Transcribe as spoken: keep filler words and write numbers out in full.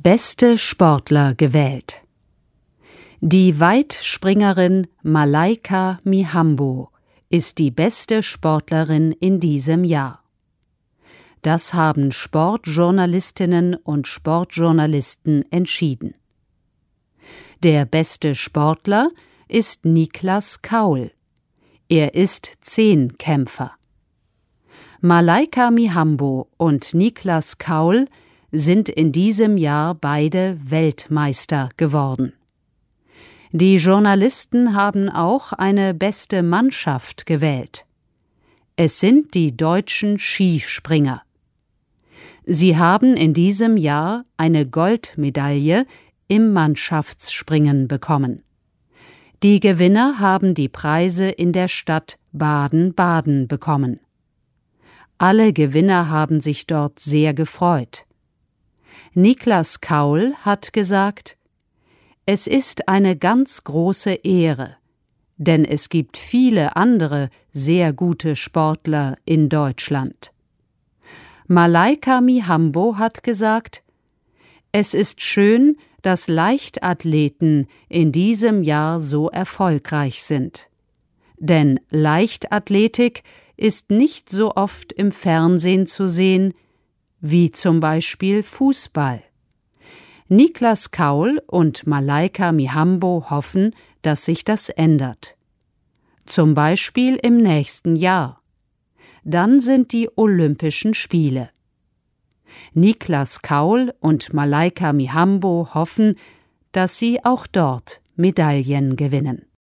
Beste Sportler gewählt. Die Weitspringerin Malaika Mihambo ist die beste Sportlerin in diesem Jahr. Das haben Sportjournalistinnen und Sportjournalisten entschieden. Der beste Sportler ist Niklas Kaul. Er ist Zehnkämpfer. Malaika Mihambo und Niklas Kaul sind in diesem Jahr beide Weltmeister geworden. Die Journalisten haben auch eine beste Mannschaft gewählt. Es sind die deutschen Skispringer. Sie haben in diesem Jahr eine Goldmedaille im Mannschaftsspringen bekommen. Die Gewinner haben die Preise in der Stadt Baden-Baden bekommen. Alle Gewinner haben sich dort sehr gefreut. Niklas Kaul hat gesagt: Es ist eine ganz große Ehre, denn es gibt viele andere sehr gute Sportler in Deutschland. Malaika Mihambo hat gesagt: Es ist schön, dass Leichtathleten in diesem Jahr so erfolgreich sind. Denn Leichtathletik ist nicht so oft im Fernsehen zu sehen, wie zum Beispiel Fußball. Niklas Kaul und Malaika Mihambo hoffen, dass sich das ändert. Zum Beispiel im nächsten Jahr. Dann sind die Olympischen Spiele. Niklas Kaul und Malaika Mihambo hoffen, dass sie auch dort Medaillen gewinnen.